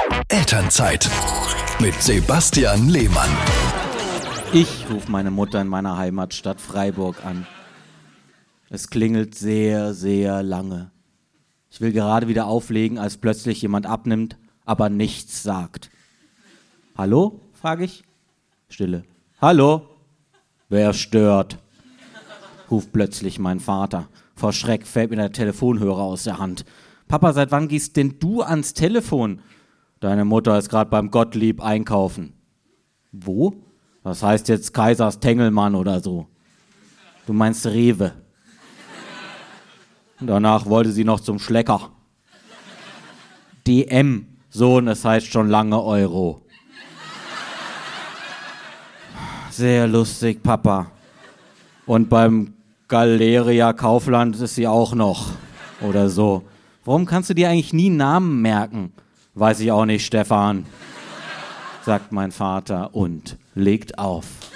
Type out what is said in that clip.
Elternzeit mit Sebastian Lehmann. Ich rufe meine Mutter in meiner Heimatstadt Freiburg an. Es klingelt sehr, sehr lange. Ich will gerade wieder auflegen, als plötzlich jemand abnimmt, aber nichts sagt. Hallo? Frage ich. Stille. Hallo? Wer stört? Ruft plötzlich mein Vater. Vor Schreck fällt mir der Telefonhörer aus der Hand. Papa, seit wann gehst denn du ans Telefon? Deine Mutter ist gerade beim Gottlieb einkaufen. Wo? Das heißt jetzt Kaisers Tengelmann oder so. Du meinst Rewe. Danach wollte sie noch zum Schlecker. DM. Sohn, es heißt schon lange Euro. Sehr lustig, Papa. Und beim Galeria Kaufland ist sie auch noch. Oder so. Warum kannst du dir eigentlich nie Namen merken? Weiß ich auch nicht, Stefan, sagt mein Vater und legt auf.